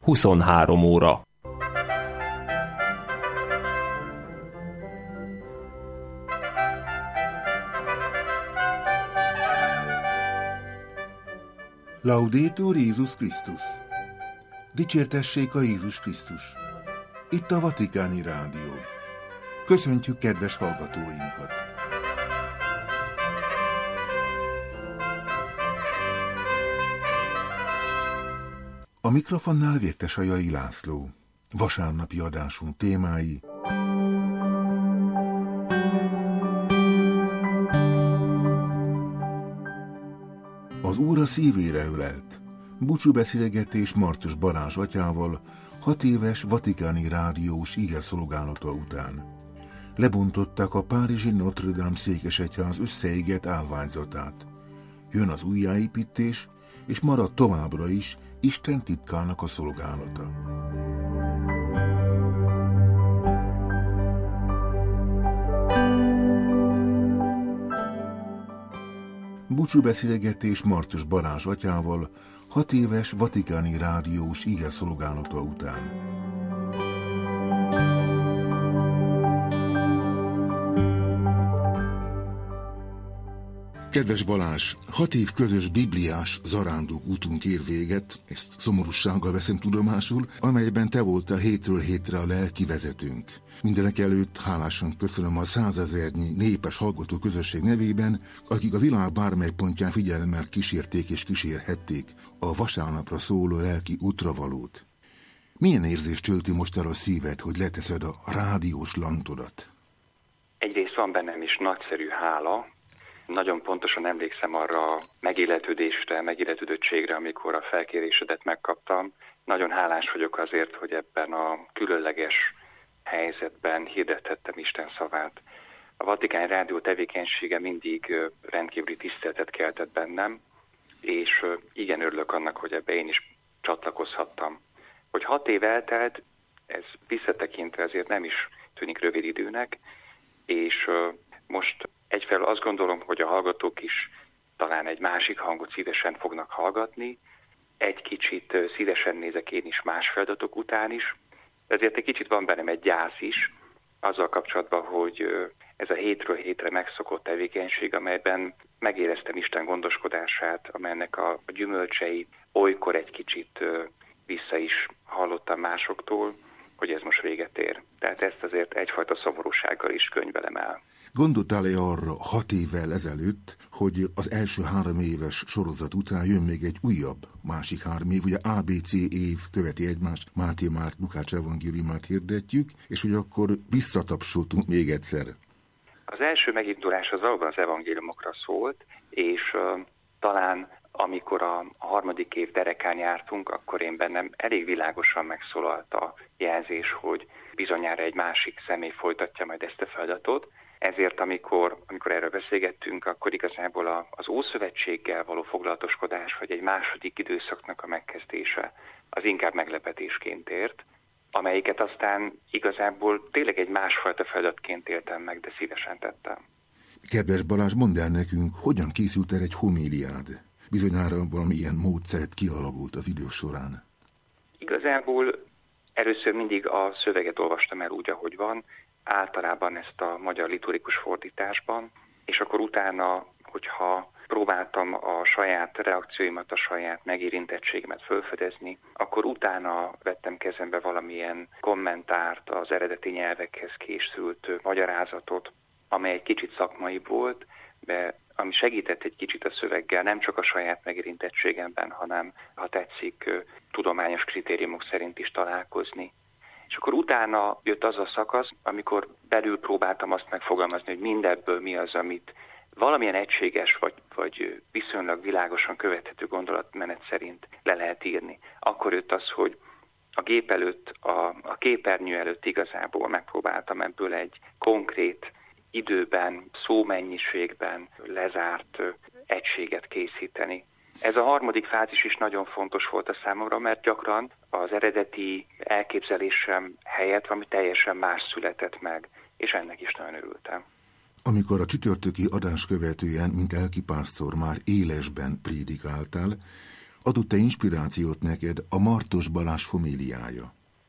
23 óra. Laudetur Jézus Krisztus! Dicsértessék a Jézus Krisztus! Itt a Vatikáni Rádió. Köszöntjük kedves hallgatóinkat! A mikrofonnál Vértesajai László. Vasárnapi adásunk témái: az Úr a szívére ölelt. Búcsúbeszélgetés Martos Balázs atyával 6 éves vatikáni rádiós igeszolgálata után. Lebontották a párizsi Notre Dame székesegyház összeégett állványzatát. Jön az újjáépítés, és marad továbbra is Isten titkának a szolgálata. Búcsúbeszélgetés Martos Balázs atyával 6 éves vatikáni rádiós igeszolgálata után. Kedves Balázs, 6 év közös bibliás zarándok útunk ér véget, ezt szomorúsággal veszem tudomásul, amelyben te voltál hétről hétre a lelki vezetőnk. Mindenek előtt hálásan köszönöm a 100 000-nyi népes hallgató közösség nevében, akik a világ bármely pontján figyelemmel kísérték és kísérhették a vasárnapra szóló lelki útravalót. Milyen érzés tölti most el a szíved, hogy leteszed a rádiós lantodat? Egyrészt van bennem is nagyszerű hála. Nagyon pontosan emlékszem arra a megilletődöttségre, amikor a felkérésedet megkaptam. Nagyon hálás vagyok azért, hogy ebben a különleges helyzetben hirdethettem Isten szavát. A Vatikáni Rádió tevékenysége mindig rendkívüli tiszteletet keltett bennem, és igen örülök annak, hogy ebbe én is csatlakozhattam. Hogy 6 év eltelt, ez visszatekintve azért nem is tűnik rövid időnek, és most egyfelől azt gondolom, hogy a hallgatók is talán egy másik hangot szívesen fognak hallgatni, egy kicsit szívesen nézek én is más feladatok után is, ezért egy kicsit van bennem egy gyász is, azzal kapcsolatban, hogy ez a hétről hétre megszokott tevékenység, amelyben megéreztem Isten gondoskodását, amelynek a gyümölcsei olykor egy kicsit vissza is hallottam másoktól, hogy ez most véget ér. Tehát ezt azért egyfajta szomorúsággal is könyvelem el. Gondoltál-e arra 6 évvel ezelőtt, hogy az első 3 éves sorozat után jön még egy újabb, másik 3 év, ugye ABC év követi egymást, Máté Márk Lukács evangéliumát hirdetjük, és hogy akkor visszatapsoltunk még egyszer? Az első megindulás az valóban az evangéliumokra szólt, és talán amikor a 3. év derekán jártunk, akkor én bennem elég világosan megszólalt a jelzés, hogy bizonyára egy másik személy folytatja majd ezt a feladatot. Ezért, amikor erről beszélgettünk, akkor igazából az Ószövetséggel való foglalatoskodás, vagy egy második időszaknak a megkezdése, az inkább meglepetésként ért, amelyiket aztán igazából tényleg egy másfajta feladatként éltem meg, de szívesen tettem. Kedves Balázs, mondd el nekünk, hogyan készült el egy homéliád? Bizonyára valamilyen módszeret kialakult az idő során. Igazából először mindig a szöveget olvastam el úgy, ahogy van, általában ezt a magyar liturgikus fordításban, és akkor utána, hogyha próbáltam a saját reakcióimat, a saját megérintettségemet felfedezni, akkor utána vettem kezembe valamilyen kommentárt, az eredeti nyelvekhez készült magyarázatot, amely egy kicsit szakmai volt, de ami segített egy kicsit a szöveggel, nem csak a saját megérintettségemben, hanem, ha tetszik, tudományos kritériumok szerint is találkozni. És akkor utána jött az a szakasz, amikor belül próbáltam azt megfogalmazni, hogy mindebből mi az, amit valamilyen egységes vagy viszonylag világosan követhető gondolatmenet szerint le lehet írni. Akkor jött az, hogy a gép előtt, a képernyő előtt igazából megpróbáltam ebből egy konkrét időben, szómennyiségben lezárt egységet készíteni. Ez a 3. fázis is nagyon fontos volt a számomra, mert gyakran az eredeti elképzelésem helyett valami teljesen más született meg, és ennek is nagyon örültem. Amikor a csütörtöki adás követően, mint lelkipásztor már élesben prédikáltál, Adott-e inspirációt neked a Martos Balázs homéliája?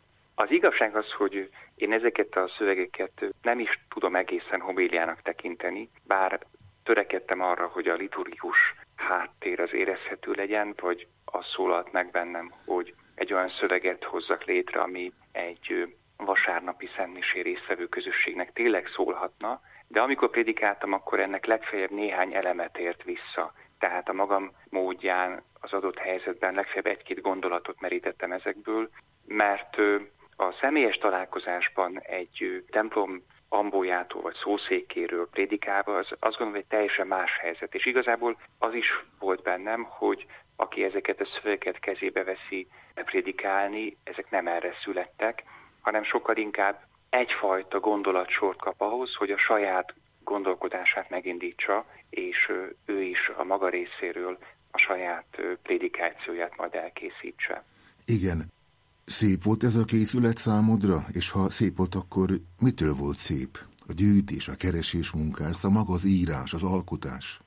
Az igazság az, hogy én ezeket a szövegeket nem is tudom egészen homéliának tekinteni, bár törekedtem arra, hogy a liturgikus háttér az érezhető legyen, vagy az szólalt meg bennem, hogy egy olyan szöveget hozzak létre, ami egy vasárnapi szentmisé résztvevő közösségnek tényleg szólhatna, de amikor prédikáltam, akkor ennek legfeljebb néhány elemet ért vissza. Tehát a magam módján az adott helyzetben legfeljebb egy-két gondolatot merítettem ezekből, mert a személyes találkozásban egy templom ambójától vagy szószékéről prédikálva, azt gondolom, hogy teljesen más helyzet. És igazából az is volt bennem, hogy aki ezeket a szövegeket kezébe veszi prédikálni, ezek nem erre születtek, hanem sokkal inkább egyfajta gondolatsort kap ahhoz, hogy a saját gondolkodását megindítsa, és ő is a maga részéről a saját prédikációját majd elkészítse. Igen. Szép volt ez a készület számodra? És ha szép volt, akkor mitől volt szép? A gyűjtés, a keresés munkás, a maga az írás, az alkotás?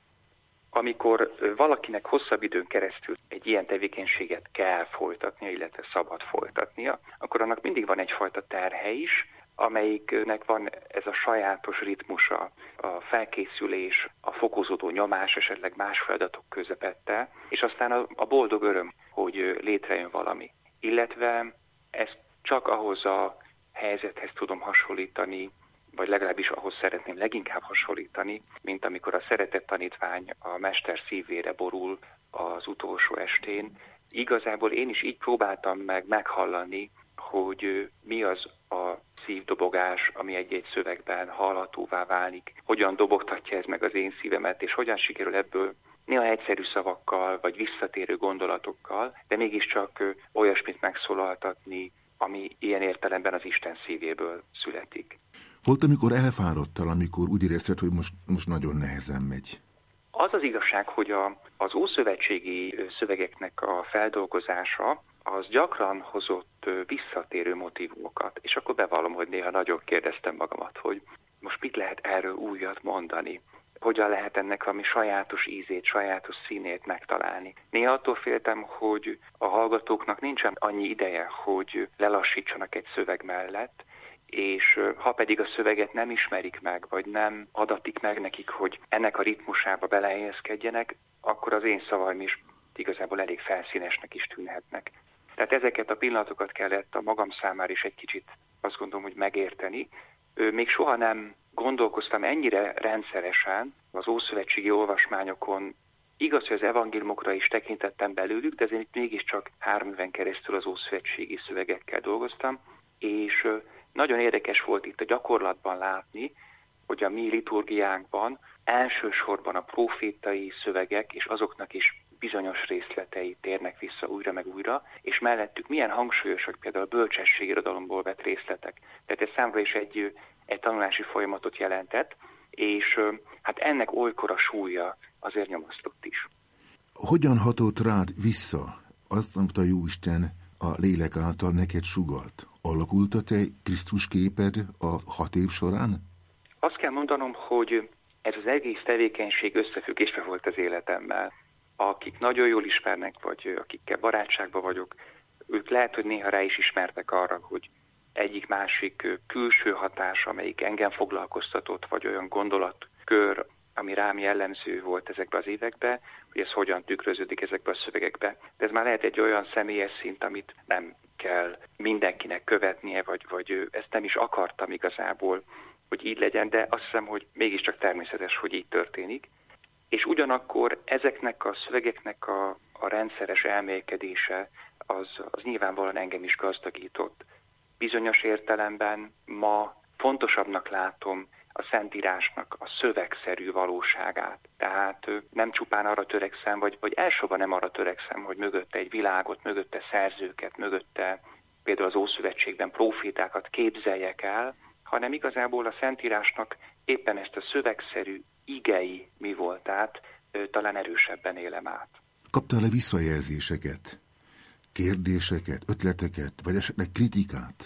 Amikor valakinek hosszabb időn keresztül egy ilyen tevékenységet kell folytatnia, illetve szabad folytatnia, akkor annak mindig van egyfajta terhe is, amelyiknek van ez a sajátos ritmusa, a felkészülés, a fokozódó nyomás, esetleg más feladatok közepette, és aztán a boldog öröm, hogy létrejön valami. Illetve ezt csak ahhoz a helyzethez tudom hasonlítani, vagy legalábbis ahhoz szeretném leginkább hasonlítani, mint amikor a szeretett tanítvány a mester szívére borul az utolsó estén. Igazából én is így próbáltam meg meghallani, hogy mi az a szívdobogás, ami egy-egy szövegben hallhatóvá válik, hogyan dobogtatja ez meg az én szívemet, és hogyan sikerül ebből néha egyszerű szavakkal, vagy visszatérő gondolatokkal, de mégiscsak olyasmit megszólaltatni, ami ilyen értelemben az Isten szívéből születik. Volt, amikor elfáradtál, amikor úgy érezted, hogy most nagyon nehezen megy? Az az igazság, hogy az ószövetségi szövegeknek a feldolgozása az gyakran hozott visszatérő motívumokat, és akkor bevallom, hogy néha nagyon kérdeztem magamat, hogy most mit lehet erről újat mondani, hogyan lehet ennek valami sajátos ízét, sajátos színét megtalálni. Néha attól féltem, hogy a hallgatóknak nincsen annyi ideje, hogy lelassítsanak egy szöveg mellett, és ha pedig a szöveget nem ismerik meg, vagy nem adatik meg nekik, hogy ennek a ritmusába belehelyezkedjenek, akkor az én szavaim is igazából elég felszínesnek is tűnhetnek. Tehát ezeket a pillanatokat kellett a magam számára is egy kicsit azt gondolom, hogy megérteni. Még soha nem gondolkoztam ennyire rendszeresen az ószövetségi olvasmányokon. Igaz, hogy az evangéliumokra is tekintettem belőlük, de azért mégiscsak 3 éven keresztül az ószövetségi szövegekkel dolgoztam, és nagyon érdekes volt itt a gyakorlatban látni, hogy a mi liturgiánkban elsősorban a profétai szövegek és azoknak is bizonyos részletei térnek vissza újra meg újra, és mellettük milyen hangsúlyosak például a bölcsességirodalomból vett részletek. Tehát ez számomra is egy tanulási folyamatot jelentett, és hát ennek olykor a súlya azért nyomasztott is. Hogyan hatott rád vissza azt, amit a Jóisten a lélek által neked sugalt? Alakult a te Krisztus képed a 6 év során? Azt kell mondanom, hogy ez az egész tevékenység összefüggésbe volt az életemmel. Akik nagyon jól ismernek, vagy akikkel barátságban vagyok, ők lehet, hogy néha rá is ismertek arra, hogy egyik-másik külső hatás, amelyik engem foglalkoztatott, vagy olyan gondolatkör, ami rám jellemző volt ezekben az években, hogy ez hogyan tükröződik ezekben a szövegekbe. De ez már lehet egy olyan személyes szint, amit nem kell mindenkinek követnie, vagy ezt nem is akartam igazából, hogy így legyen, de azt hiszem, hogy mégiscsak természetes, hogy így történik. És ugyanakkor ezeknek a szövegeknek a rendszeres elmélkedése az nyilvánvalóan engem is gazdagított. Bizonyos értelemben ma fontosabbnak látom a Szentírásnak a szövegszerű valóságát. Tehát nem csupán arra törekszem, vagy elsősorban nem arra törekszem, hogy mögötte egy világot, mögötte szerzőket, mögötte például az Ószövetségben profétákat képzeljek el, hanem igazából a Szentírásnak éppen ezt a szövegszerű igei mi voltát talán erősebben élem át. Kaptál-e visszajelzéseket, kérdéseket, ötleteket, vagy esetleg kritikát?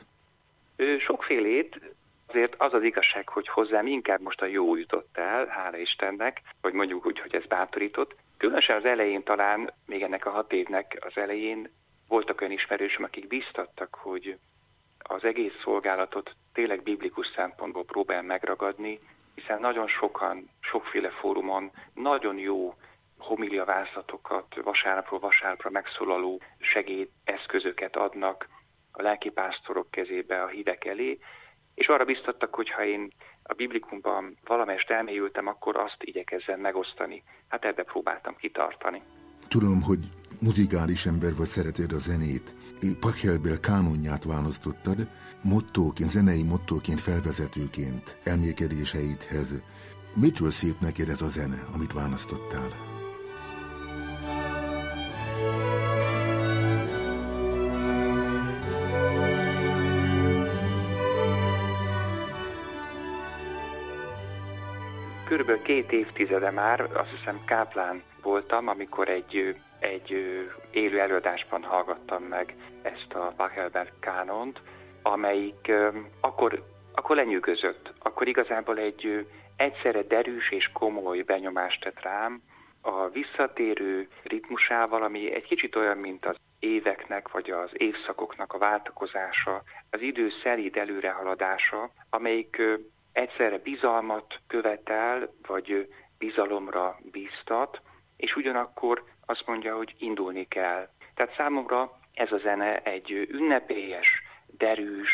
Sokfélét. Azért az az igazság, hogy hozzám inkább most a jó jutott el, hála Istennek, vagy mondjuk úgy, hogy ez bátorított, Különösen az elején talán, még ennek a 6 évnek az elején voltak olyan ismerősöm, akik biztattak, hogy az egész szolgálatot tényleg biblikus szempontból próbál megragadni, hiszen nagyon sokan, sokféle fórumon nagyon jó homiliavázlatokat, vasárnapról vasárnapra megszólaló segédeszközöket adnak a lelkipásztorok kezébe a hívek elé, és arra biztattak, hogy ha én a biblikumban valamelyest elmélyültem, akkor azt igyekezzem megosztani. Hát ebbe próbáltam kitartani. Tudom, hogy muzikális ember vagy, szereted a zenét. Pachelbel kánonját választottad, mottóként, zenei mottóként, felvezetőként elmélkedéseidhez. Mitől szép neked ez a zene, amit választottál? Körülbelül 2 évtizede már, azt hiszem Káplán voltam, amikor egy élő előadásban hallgattam meg ezt a Pachelbel kánont, amelyik akkor lenyűgözött. Akkor igazából egy egyszerre derűs és komoly benyomást tett rám a visszatérő ritmusával, ami egy kicsit olyan, mint az éveknek vagy az évszakoknak a váltakozása, az idő szelíd előrehaladása, amelyik egyszerre bizalmat követel, vagy bizalomra bíztat, és ugyanakkor azt mondja, hogy indulni kell. Tehát számomra ez a zene egy ünnepélyes, derűs,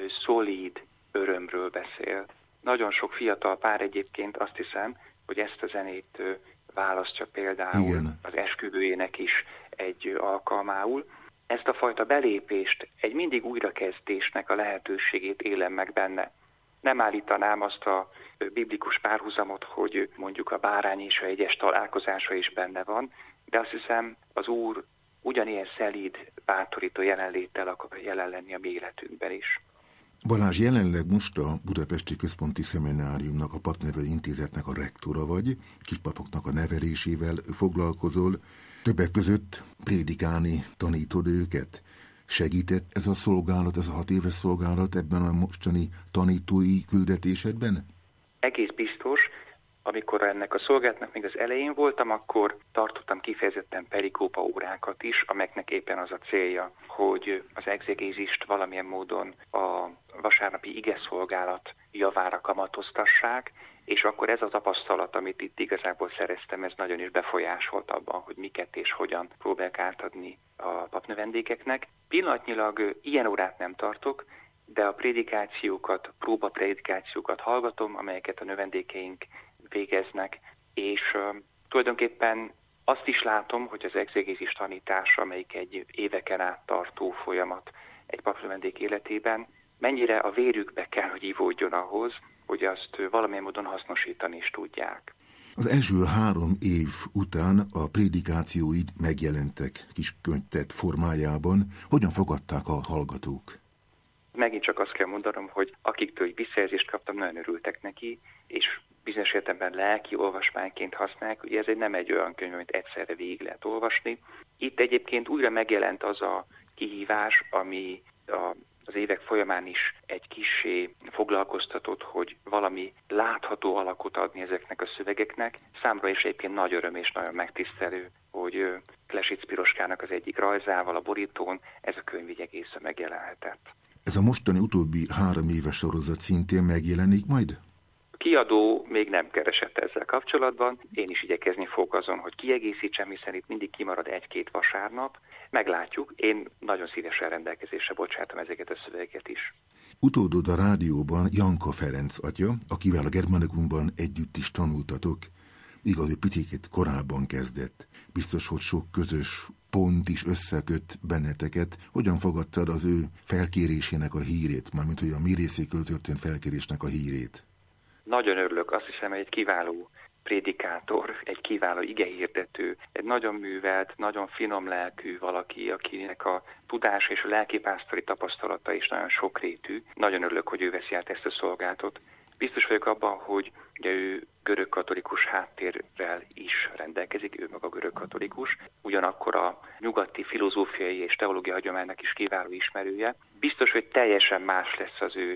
szolíd örömről beszél. Nagyon sok fiatal pár egyébként azt hiszem, hogy ezt a zenét választja például igen, az esküvőjének is egy alkalmául. Ezt a fajta belépést, egy mindig újrakezdésnek a lehetőségét élem meg benne. Nem állítanám azt a biblikus párhuzamot, hogy mondjuk a bárány és a jegyes találkozása is benne van, de azt hiszem az Úr ugyanilyen szelíd, bátorító jelenléttel akar jelen lenni a mi életünkben is. Balázs, jelenleg most a Budapesti Központi Szemináriumnak, a Papnevelő Intézetnek a rektora vagy, kispapoknak a nevelésével foglalkozol, többek között prédikálni tanítod őket. Segített ez a szolgálat, ez a 6 éves szolgálat ebben a mostani tanítói küldetésedben? Egész biztos. Amikor ennek a szolgálatnak még az elején voltam, akkor tartottam kifejezetten perikópa órákat is, amelyeknek éppen az a célja, hogy az egzegézist valamilyen módon a vasárnapi igeszolgálat javára kamatoztassák, és akkor ez a tapasztalat, amit itt igazából szereztem, ez nagyon is befolyásolt abban, hogy miket és hogyan próbálok átadni a papnövendékeknek. Pillanatnyilag ilyen órát nem tartok, de a prédikációkat, próbapredikációkat hallgatom, amelyeket a növendékeink végeznek, és tulajdonképpen azt is látom, hogy az egzegézis tanítása, amelyik egy éveken át tartó folyamat egy papnövendék életében, mennyire a vérükbe kell, hogy ivódjon ahhoz, hogy azt valamilyen módon hasznosítani is tudják. Az első 3 év után a prédikációid megjelentek kis könyvtett formájában. Hogyan fogadták a hallgatók? Megint csak azt kell mondanom, hogy akiktől visszajelzést kaptam, nagyon örültek neki, és bizonyos értelemben lelki olvasmányként használják, hogy ez nem egy olyan könyv, amit egyszerre végig lehet olvasni. Itt egyébként újra megjelent az a kihívás, ami az évek folyamán is egy kissé foglalkoztatott, hogy valami látható alakot adni ezeknek a szövegeknek. Számra is egyébként nagy öröm és nagyon megtisztelő, hogy Klesic Piroskának az egyik rajzával a borítón ez a könyv így egészen megjelenhetett. Ez a mostani utóbbi 3 éves sorozat szintén megjelenik majd? A kiadó még nem keresett ezzel kapcsolatban. Én is igyekezni fogok azon, hogy kiegészítsem, hiszen itt mindig kimarad 1-2 vasárnap. Meglátjuk. Én nagyon szívesen rendelkezésre bocsátom ezeket a szövegeket is. Utódod a rádióban Janka Ferenc atya, akivel a Germanikumban együtt is tanultatok. Igaz, hogy picit korábban kezdett. Biztos, hogy sok közös pont is összeköt benneteket. Hogyan fogadtad az ő felkérésének a hírét, mármint hogy a mi részéről történt felkérésnek a hírét? Nagyon örülök, azt hiszem, hogy egy kiváló prédikátor, egy kiváló igehirdető, egy nagyon művelt, nagyon finom lelkű valaki, akinek a tudása és a lelkipásztori tapasztalata is nagyon sokrétű. Nagyon örülök, hogy ő veszi át ezt a szolgálatot. Biztos vagyok abban, hogy ugye ő görögkatolikus háttérrel is rendelkezik, ő maga görögkatolikus, ugyanakkor a nyugati filozófiai és teológiai hagyománynak is kiváló ismerője. Biztos, hogy teljesen más lesz az ő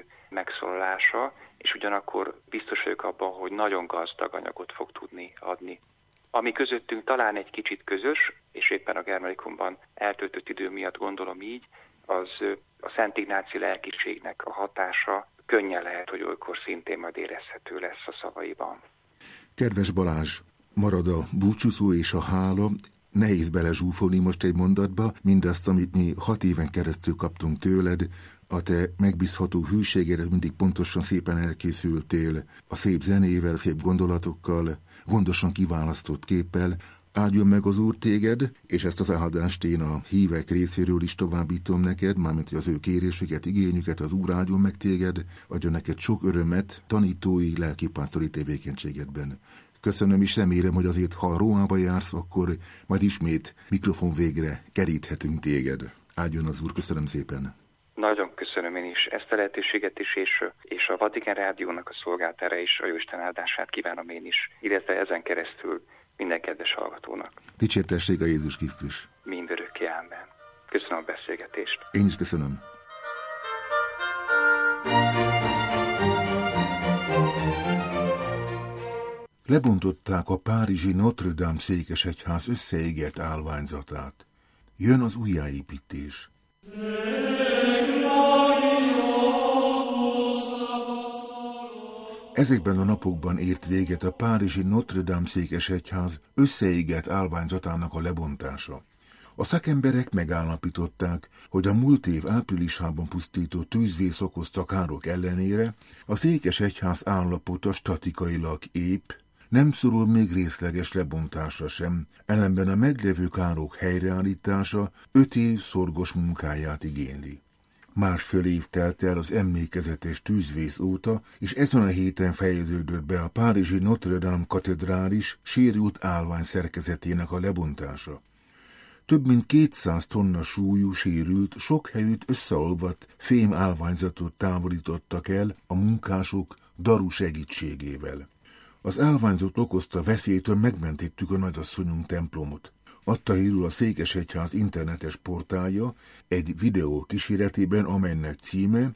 megszólalása, és ugyanakkor biztos vagyok abban, hogy nagyon gazdag anyagot fog tudni adni Ami közöttünk talán egy kicsit közös, és éppen a Germanikumban eltöltött idő miatt gondolom így, az a Szent Ignáci lelkiségnek a hatása könnyen lehet, hogy olykor szintén majd érezhető lesz a szavaiban. Kedves Balázs, marad a búcsúszó és a hála. Nehéz belezsúfolni most egy mondatba mindazt, amit mi 6 éven keresztül kaptunk tőled, a te megbízható hűségedet mindig pontosan szépen elkészültél, a szép zenével, szép gondolatokkal, gondosan kiválasztott képpel. Áldjon meg az Úr téged, és ezt az áldást én a hívek részéről is továbbítom neked, mármint hogy az ő kérésüket, igényüket, az Úr áldjon meg téged, adjon neked sok örömet tanítói, lelkipásztori tevékenységedben. Köszönöm, és remélem, hogy azért, ha Rómába jársz, akkor majd ismét mikrofon végre keríthetünk téged. Áldjon az Úr, köszönöm szépen. Nagyon köszönöm én is ezt a lehetőséget is, és a Vatikán Rádiónak a szolgáltára is a Jóisten áldását kívánom én is, illetve ezen keresztül minden kedves hallgatónak. Dicsértessék a Jézus Krisztus. Mindörökké, ámen. Köszönöm a beszélgetést. Én is köszönöm. Lebontották a párizsi Notre Dame székesegyház összeégett állványzatát. Jön az újjáépítés. Ezekben a napokban ért véget a párizsi Notre Dame székesegyház összeégett állványzatának a lebontása. A szakemberek megállapították, hogy a múlt év áprilisában pusztító tűzvész okozta károk ellenére a székesegyház állapota statikailag épp, nem szorul még részleges lebontásra sem, ellenben a meglevő károk helyreállítása 5 év szorgos munkáját igényli. Másfél év telt el az emlékezetes tűzvész óta, és ezen a héten fejeződött be a párizsi Notre Dame katedrális sérült állvány szerkezetének a lebontása. Több mint 200 tonna súlyú sérült, sok helyütt összeolvadt fém állványzatot távolítottak el a munkások daru segítségével. Az állványzat okozta veszélytől megmentettük a nagyasszonyunk templomot. Adta hírül a székesegyház internetes portálja egy videó kíséretében, amelynek címe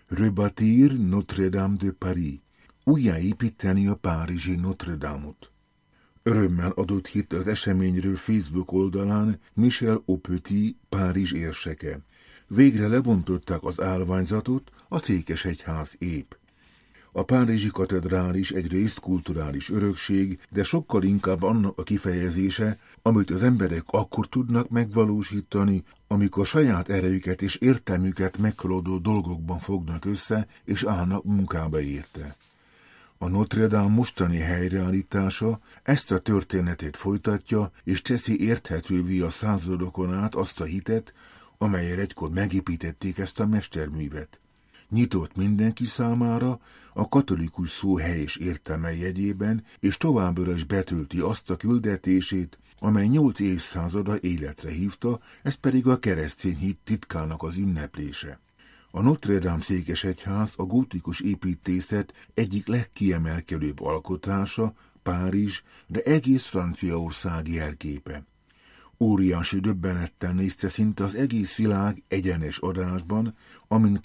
Rebâtir Notre-Dame de Paris, újjáépíteni a párizsi Notre-Dame-ot. Örömmel adott hírt az eseményről Facebook oldalán Michel Aupetit, Párizs érseke. Végre lebontották az állványzatot, a székesegyház épp. A párizsi katedrális egyrészt kulturális örökség, de sokkal inkább annak a kifejezése, amit az emberek akkor tudnak megvalósítani, amikor saját erejüket és értelmüket meghaladó dolgokban fognak össze, és állnak munkába érte. A Notre Dame mostani helyreállítása ezt a történetet folytatja, és teszi érthetővé a századokon át azt a hitet, amellyel egykor megépítették ezt a mesterművet. Nyitott mindenki számára, a katolikus szó helyes értelme jegyében, és továbbra is betölti azt a küldetését, amely 8 évszázada életre hívta, ez pedig a keresztény hit titkának az ünneplése. A Notre Dame székesegyház a gótikus építészet egyik legkiemelkedőbb alkotása, Párizs, de egész Franciaország jelképe. Óriási döbbenettel nézte szinte az egész világ egyenes adásban, amin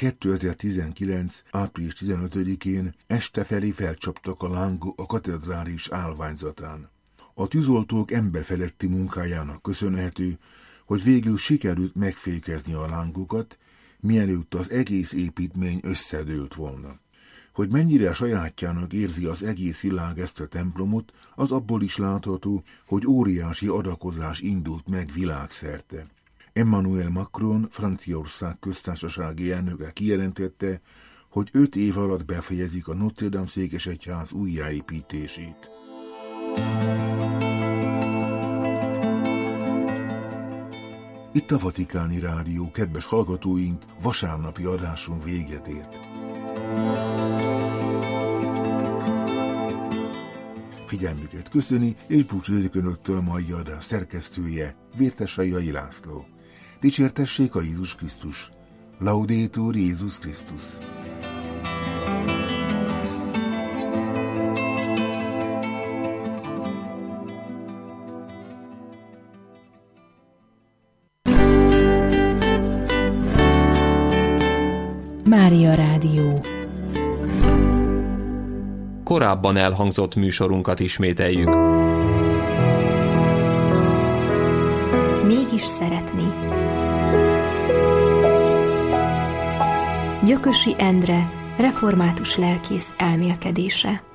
2019. április 15-én este felé felcsaptak a lángok a katedrális állványzatán. A tűzoltók emberfeletti munkájának köszönhető, hogy végül sikerült megfékezni a lángokat, mielőtt az egész építmény összedőlt volna. Hogy mennyire sajátjának érzi az egész világ ezt a templomot, az abból is látható, hogy óriási adakozás indult meg világszerte. Emmanuel Macron, Franciaország köztársasági elnöke kijelentette, hogy 5 év alatt befejezik a Notre Dame székesegyház újjáépítését. Itt a Vatikáni Rádió, kedves hallgatóink, vasárnapi adásunk véget ért. Figyelmüket köszöni, és búcsúzik önöktől a mai adás szerkesztője, Vértessai Jai László. Dicsértessék a Jézus Krisztus! Laudetur Jézus Krisztus! Mária Rádió. Korábban elhangzott műsorunkat ismételjük. is szeretni. Gyökösi Endre református lelkész elmélkedése.